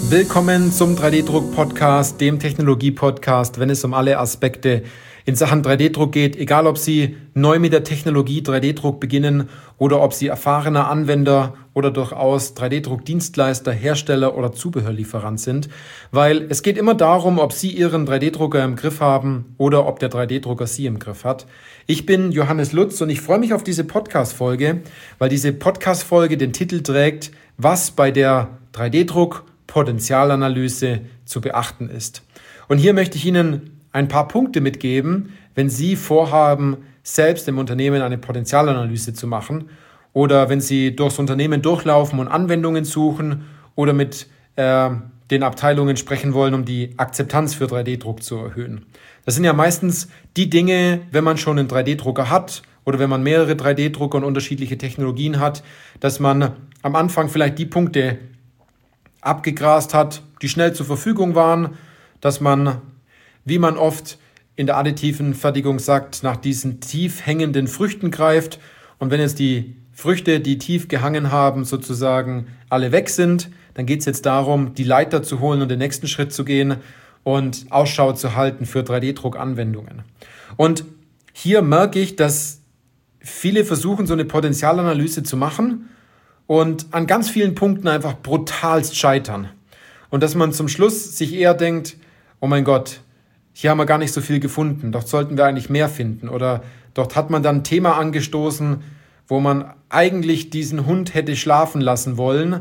Willkommen zum 3D-Druck-Podcast, dem Technologie-Podcast, wenn es um alle Aspekte in Sachen 3D-Druck geht, egal ob Sie neu mit der Technologie 3D-Druck beginnen oder ob Sie erfahrener Anwender oder durchaus 3D-Druck-Dienstleister, Hersteller oder Zubehörlieferant sind, weil es geht immer darum, ob Sie Ihren 3D-Drucker im Griff haben oder ob der 3D-Drucker Sie im Griff hat. Ich bin Johannes Lutz und ich freue mich auf diese Podcast-Folge, weil diese Podcast-Folge den Titel trägt, was bei der 3D-Druck-Potenzialanalyse zu beachten ist. Und hier möchte ich Ihnen ein paar Punkte mitgeben, wenn Sie vorhaben, selbst im Unternehmen eine Potenzialanalyse zu machen oder wenn Sie durchs Unternehmen durchlaufen und Anwendungen suchen oder mit den Abteilungen sprechen wollen, um die Akzeptanz für 3D-Druck zu erhöhen. Das sind ja meistens die Dinge, wenn man schon einen 3D-Drucker hat oder wenn man mehrere 3D-Drucker und unterschiedliche Technologien hat, dass man am Anfang vielleicht die Punkte abgegrast hat, die schnell zur Verfügung waren, dass man, wie man oft in der additiven Fertigung sagt, nach diesen tief hängenden Früchten greift. Und wenn jetzt die Früchte, die tief gehangen haben, sozusagen alle weg sind, dann geht es jetzt darum, die Leiter zu holen und den nächsten Schritt zu gehen und Ausschau zu halten für 3D-Druck-Anwendungen. Und hier merke ich, dass viele versuchen, so eine Potenzialanalyse zu machen und an ganz vielen Punkten einfach brutalst scheitern. Und dass man zum Schluss sich eher denkt, oh mein Gott, hier haben wir gar nicht so viel gefunden, dort sollten wir eigentlich mehr finden. Oder dort hat man dann ein Thema angestoßen, wo man eigentlich diesen Hund hätte schlafen lassen wollen.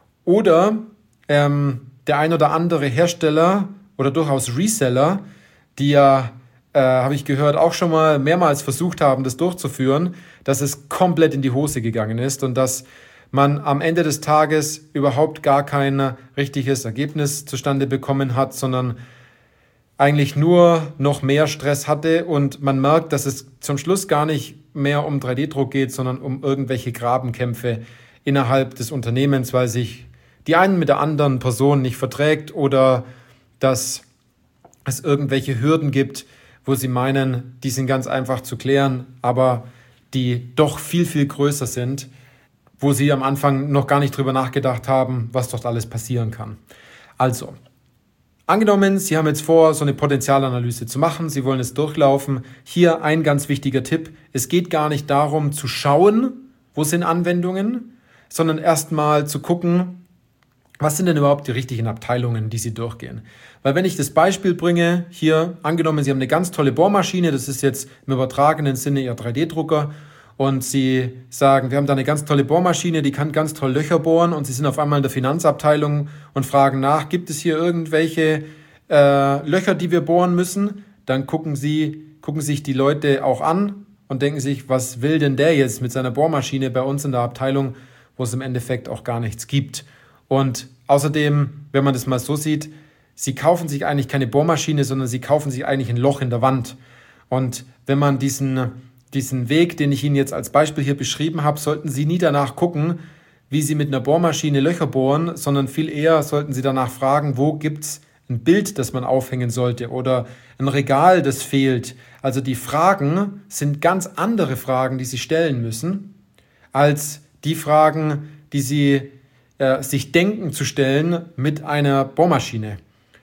Oder der ein oder andere Hersteller oder durchaus Reseller, die ja, habe ich gehört, auch schon mal mehrmals versucht haben, das durchzuführen, dass es komplett in die Hose gegangen ist und dass man am Ende des Tages überhaupt gar kein richtiges Ergebnis zustande bekommen hat, sondern eigentlich nur noch mehr Stress hatte und man merkt, dass es zum Schluss gar nicht mehr um 3D-Druck geht, sondern um irgendwelche Grabenkämpfe innerhalb des Unternehmens, weil sich die einen mit der anderen Person nicht verträgt oder dass es irgendwelche Hürden gibt, wo sie meinen, die sind ganz einfach zu klären, aber die doch viel, viel größer sind, wo sie am Anfang noch gar nicht drüber nachgedacht haben, was dort alles passieren kann. Also, angenommen, Sie haben jetzt vor, so eine Potenzialanalyse zu machen, Sie wollen es durchlaufen. Hier ein ganz wichtiger Tipp. Es geht gar nicht darum zu schauen, wo sind Anwendungen, sondern erstmal zu gucken, was sind denn überhaupt die richtigen Abteilungen, die Sie durchgehen. Weil wenn ich das Beispiel bringe, hier angenommen, Sie haben eine ganz tolle Bohrmaschine, das ist jetzt im übertragenen Sinne Ihr 3D-Drucker, und Sie sagen, wir haben da eine ganz tolle Bohrmaschine, die kann ganz toll Löcher bohren und Sie sind auf einmal in der Finanzabteilung und fragen nach, gibt es hier irgendwelche Löcher, die wir bohren müssen? Dann gucken sich die Leute auch an und denken sich, was will denn der jetzt mit seiner Bohrmaschine bei uns in der Abteilung, wo es im Endeffekt auch gar nichts gibt. Und außerdem, wenn man das mal so sieht, Sie kaufen sich eigentlich keine Bohrmaschine, sondern Sie kaufen sich eigentlich ein Loch in der Wand. Und wenn man diesen Weg, den ich Ihnen jetzt als Beispiel hier beschrieben habe, sollten Sie nie danach gucken, wie Sie mit einer Bohrmaschine Löcher bohren, sondern viel eher sollten Sie danach fragen, wo gibt's ein Bild, das man aufhängen sollte oder ein Regal, das fehlt. Also die Fragen sind ganz andere Fragen, die Sie stellen müssen, als die Fragen, die Sie sich denken zu stellen mit einer Bohrmaschine,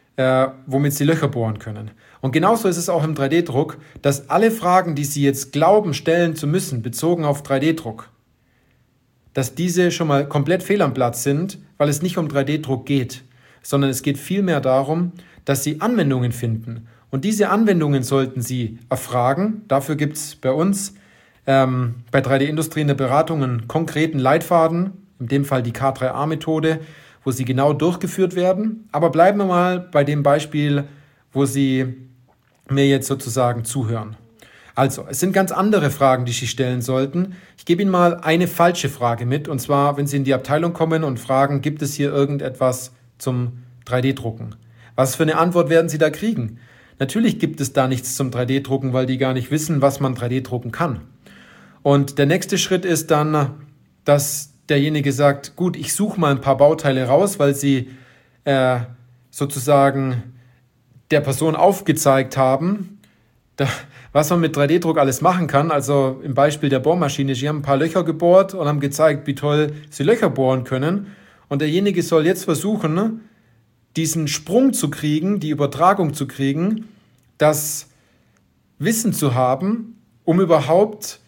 womit Sie Löcher bohren können. Und genauso ist es auch im 3D-Druck, dass alle Fragen, die Sie jetzt glauben, stellen zu müssen, bezogen auf 3D-Druck, dass diese schon mal komplett fehl am Platz sind, weil es nicht um 3D-Druck geht, sondern es geht vielmehr darum, dass Sie Anwendungen finden. Und diese Anwendungen sollten Sie erfragen. Dafür gibt es bei uns bei 3D-Industrie in der Beratung einen konkreten Leitfaden, in dem Fall die K3A-Methode, wo sie genau durchgeführt werden. Aber bleiben wir mal bei dem Beispiel, wo Sie mir jetzt sozusagen zuhören. Also, es sind ganz andere Fragen, die Sie stellen sollten. Ich gebe Ihnen mal eine falsche Frage mit, und zwar, wenn Sie in die Abteilung kommen und fragen, gibt es hier irgendetwas zum 3D-Drucken? Was für eine Antwort werden Sie da kriegen? Natürlich gibt es da nichts zum 3D-Drucken, weil die gar nicht wissen, was man 3D-drucken kann. Und der nächste Schritt ist dann, dass derjenige sagt, gut, ich suche mal ein paar Bauteile raus, weil Sie sozusagen der Person aufgezeigt haben, was man mit 3D-Druck alles machen kann. Also im Beispiel der Bohrmaschine, sie haben ein paar Löcher gebohrt und haben gezeigt, wie toll sie Löcher bohren können. Und derjenige soll jetzt versuchen, diesen Sprung zu kriegen, die Übertragung zu kriegen, das Wissen zu haben, um überhaupt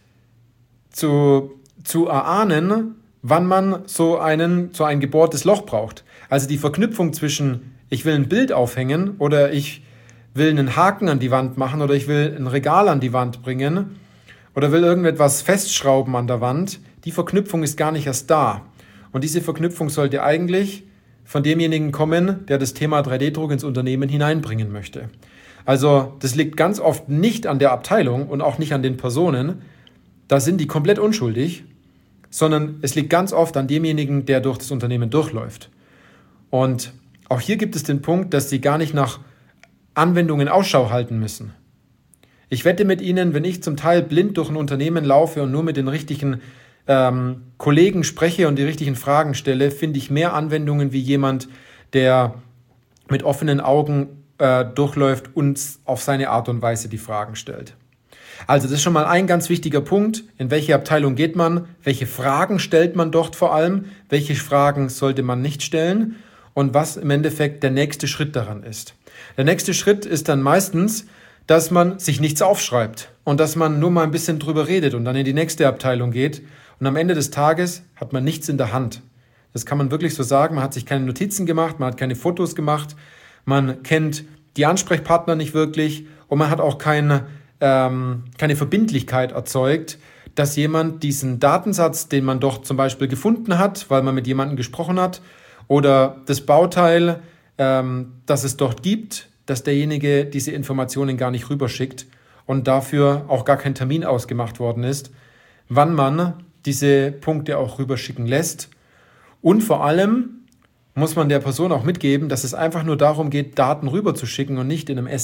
zu erahnen, wann man so ein gebohrtes Loch braucht. Also die Verknüpfung zwischen, ich will ein Bild aufhängen oder ich will einen Haken an die Wand machen oder ich will ein Regal an die Wand bringen oder will irgendetwas festschrauben an der Wand, die Verknüpfung ist gar nicht erst da. Und diese Verknüpfung sollte eigentlich von demjenigen kommen, der das Thema 3D-Druck ins Unternehmen hineinbringen möchte. Also das liegt ganz oft nicht an der Abteilung und auch nicht an den Personen, da sind die komplett unschuldig, sondern es liegt ganz oft an demjenigen, der durch das Unternehmen durchläuft. Und auch hier gibt es den Punkt, dass sie gar nicht nach Anwendungen Ausschau halten müssen. Ich wette mit Ihnen, wenn ich zum Teil blind durch ein Unternehmen laufe und nur mit den richtigen Kollegen spreche und die richtigen Fragen stelle, finde ich mehr Anwendungen wie jemand, der mit offenen Augen durchläuft und auf seine Art und Weise die Fragen stellt. Also das ist schon mal ein ganz wichtiger Punkt. In welche Abteilung geht man? Welche Fragen stellt man dort vor allem? Welche Fragen sollte man nicht stellen? Und was im Endeffekt der nächste Schritt daran ist. Der nächste Schritt ist dann meistens, dass man sich nichts aufschreibt und dass man nur mal ein bisschen drüber redet und dann in die nächste Abteilung geht. Und am Ende des Tages hat man nichts in der Hand. Das kann man wirklich so sagen. Man hat sich keine Notizen gemacht, man hat keine Fotos gemacht, man kennt die Ansprechpartner nicht wirklich und man hat auch keine Verbindlichkeit erzeugt, dass jemand diesen Datensatz, den man doch zum Beispiel gefunden hat, weil man mit jemandem gesprochen hat, oder das Bauteil, das es dort gibt, dass derjenige diese Informationen gar nicht rüberschickt und dafür auch gar kein Termin ausgemacht worden ist, wann man diese Punkte auch rüberschicken lässt. Und vor allem muss man der Person auch mitgeben, dass es einfach nur darum geht, Daten rüberzuschicken und nicht in einem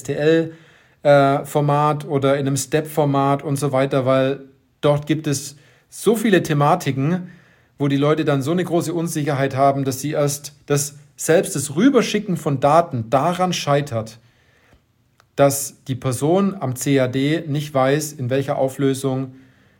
STL-Format oder in einem Step-Format und so weiter, weil dort gibt es so viele Thematiken, wo die Leute dann so eine große Unsicherheit haben, dass sie selbst das Rüberschicken von Daten daran scheitert, dass die Person am CAD nicht weiß, in welcher Auflösung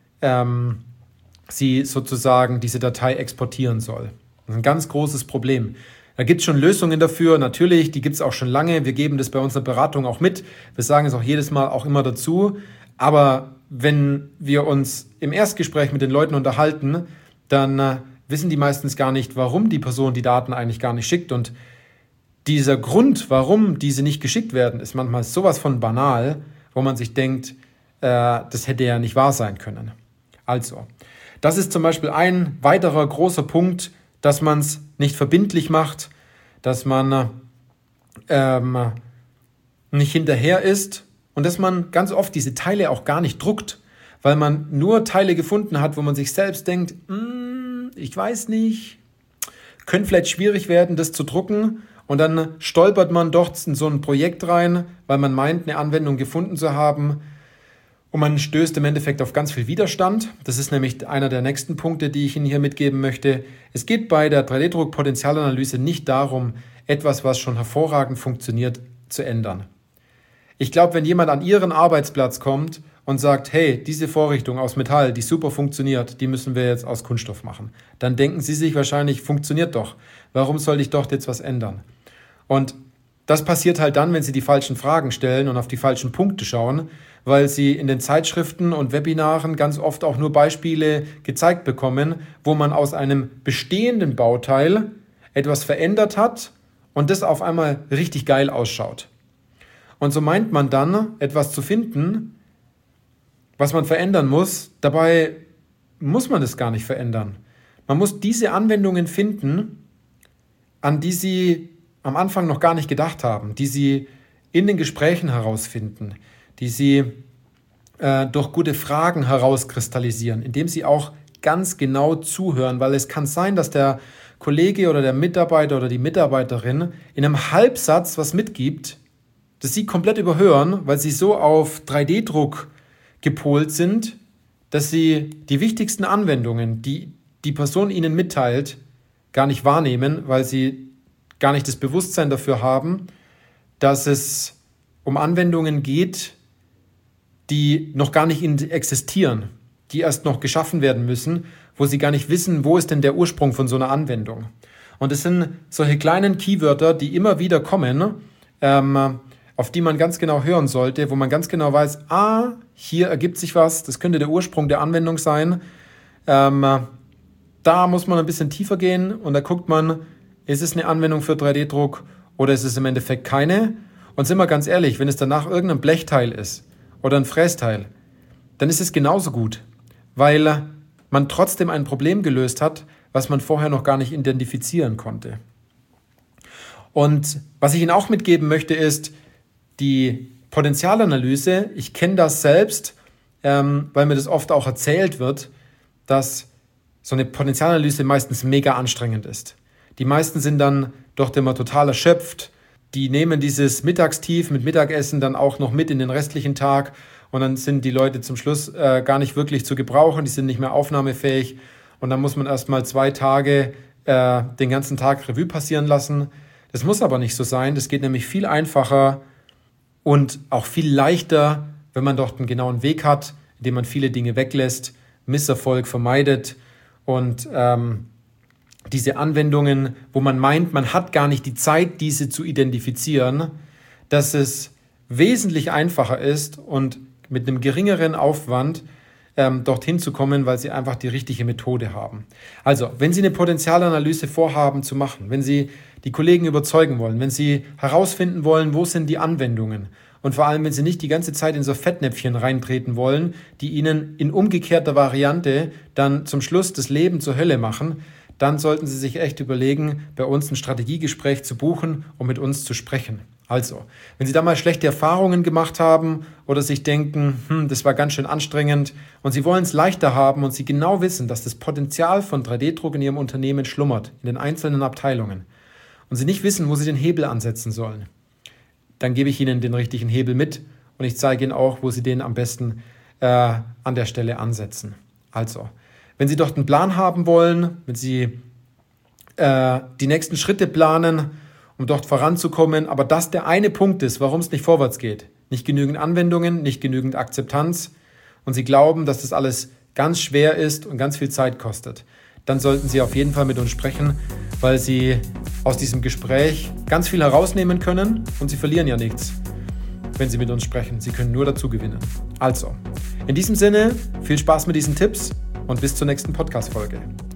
sie sozusagen diese Datei exportieren soll. Das ist ein ganz großes Problem. Da gibt es schon Lösungen dafür, natürlich, die gibt es auch schon lange. Wir geben das bei unserer Beratung auch mit. Wir sagen es auch jedes Mal auch immer dazu. Aber wenn wir uns im Erstgespräch mit den Leuten unterhalten, dann wissen die meistens gar nicht, warum die Person die Daten eigentlich gar nicht schickt. Und dieser Grund, warum diese nicht geschickt werden, ist manchmal sowas von banal, wo man sich denkt, das hätte ja nicht wahr sein können. Also, das ist zum Beispiel ein weiterer großer Punkt, dass man es nicht verbindlich macht, dass man nicht hinterher ist und dass man ganz oft diese Teile auch gar nicht druckt, weil man nur Teile gefunden hat, wo man sich selbst denkt, ich weiß nicht, könnte vielleicht schwierig werden, das zu drucken, und dann stolpert man dort in so ein Projekt rein, weil man meint, eine Anwendung gefunden zu haben, und man stößt im Endeffekt auf ganz viel Widerstand. Das ist nämlich einer der nächsten Punkte, die ich Ihnen hier mitgeben möchte. Es geht bei der 3D-Druck-Potenzialanalyse nicht darum, etwas, was schon hervorragend funktioniert, zu ändern. Ich glaube, wenn jemand an Ihren Arbeitsplatz kommt und sagt, hey, diese Vorrichtung aus Metall, die super funktioniert, die müssen wir jetzt aus Kunststoff machen, dann denken Sie sich wahrscheinlich, funktioniert doch. Warum soll ich dort jetzt was ändern? Und das passiert halt dann, wenn Sie die falschen Fragen stellen und auf die falschen Punkte schauen, weil Sie in den Zeitschriften und Webinaren ganz oft auch nur Beispiele gezeigt bekommen, wo man aus einem bestehenden Bauteil etwas verändert hat und das auf einmal richtig geil ausschaut. Und so meint man dann, etwas zu finden, was man verändern muss. Dabei muss man das gar nicht verändern. Man muss diese Anwendungen finden, an die Sie am Anfang noch gar nicht gedacht haben, die Sie in den Gesprächen herausfinden, die Sie durch gute Fragen herauskristallisieren, indem Sie auch ganz genau zuhören, weil es kann sein, dass der Kollege oder der Mitarbeiter oder die Mitarbeiterin in einem Halbsatz was mitgibt, das Sie komplett überhören, weil Sie so auf 3D-Druck gepolt sind, dass Sie die wichtigsten Anwendungen, die die Person Ihnen mitteilt, gar nicht wahrnehmen, weil Sie gar nicht das Bewusstsein dafür haben, dass es um Anwendungen geht, die noch gar nicht existieren, die erst noch geschaffen werden müssen, wo Sie gar nicht wissen, wo ist denn der Ursprung von so einer Anwendung. Und es sind solche kleinen Keywörter, die immer wieder kommen, auf die man ganz genau hören sollte, wo man ganz genau weiß, hier ergibt sich was, das könnte der Ursprung der Anwendung sein. Da muss man ein bisschen tiefer gehen und da guckt man, ist es eine Anwendung für 3D-Druck oder ist es im Endeffekt keine? Und sind wir ganz ehrlich, wenn es danach irgendein Blechteil ist oder ein Frästeil, dann ist es genauso gut, weil man trotzdem ein Problem gelöst hat, was man vorher noch gar nicht identifizieren konnte. Und was ich Ihnen auch mitgeben möchte, ist die Potenzialanalyse. Ich kenne das selbst, weil mir das oft auch erzählt wird, dass so eine Potenzialanalyse meistens mega anstrengend ist. Die meisten sind dann doch immer total erschöpft. Die nehmen dieses Mittagstief mit Mittagessen dann auch noch mit in den restlichen Tag und dann sind die Leute zum Schluss gar nicht wirklich zu gebrauchen, die sind nicht mehr aufnahmefähig und dann muss man erst mal 2 Tage den ganzen Tag Revue passieren lassen. Das muss aber nicht so sein, das geht nämlich viel einfacher und auch viel leichter, wenn man dort einen genauen Weg hat, indem man viele Dinge weglässt, Misserfolg vermeidet und diese Anwendungen, wo man meint, man hat gar nicht die Zeit, diese zu identifizieren, dass es wesentlich einfacher ist und mit einem geringeren Aufwand dorthin zu kommen, weil sie einfach die richtige Methode haben. Also, wenn Sie eine Potenzialanalyse vorhaben zu machen, wenn Sie die Kollegen überzeugen wollen, wenn Sie herausfinden wollen, wo sind die Anwendungen und vor allem, wenn Sie nicht die ganze Zeit in so Fettnäpfchen reintreten wollen, die Ihnen in umgekehrter Variante dann zum Schluss das Leben zur Hölle machen, dann sollten Sie sich echt überlegen, bei uns ein Strategiegespräch zu buchen, um mit uns zu sprechen. Also, wenn Sie da mal schlechte Erfahrungen gemacht haben oder sich denken, das war ganz schön anstrengend und Sie wollen es leichter haben und Sie genau wissen, dass das Potenzial von 3D-Druck in Ihrem Unternehmen schlummert, in den einzelnen Abteilungen und Sie nicht wissen, wo Sie den Hebel ansetzen sollen, dann gebe ich Ihnen den richtigen Hebel mit und ich zeige Ihnen auch, wo Sie den am besten an der Stelle ansetzen. Also, wenn Sie dort einen Plan haben wollen, wenn Sie die nächsten Schritte planen, um dort voranzukommen, aber das der eine Punkt ist, warum es nicht vorwärts geht. Nicht genügend Anwendungen, nicht genügend Akzeptanz und Sie glauben, dass das alles ganz schwer ist und ganz viel Zeit kostet. Dann sollten Sie auf jeden Fall mit uns sprechen, weil Sie aus diesem Gespräch ganz viel herausnehmen können und Sie verlieren ja nichts, wenn Sie mit uns sprechen. Sie können nur dazu gewinnen. Also, in diesem Sinne, viel Spaß mit diesen Tipps und bis zur nächsten Podcast-Folge.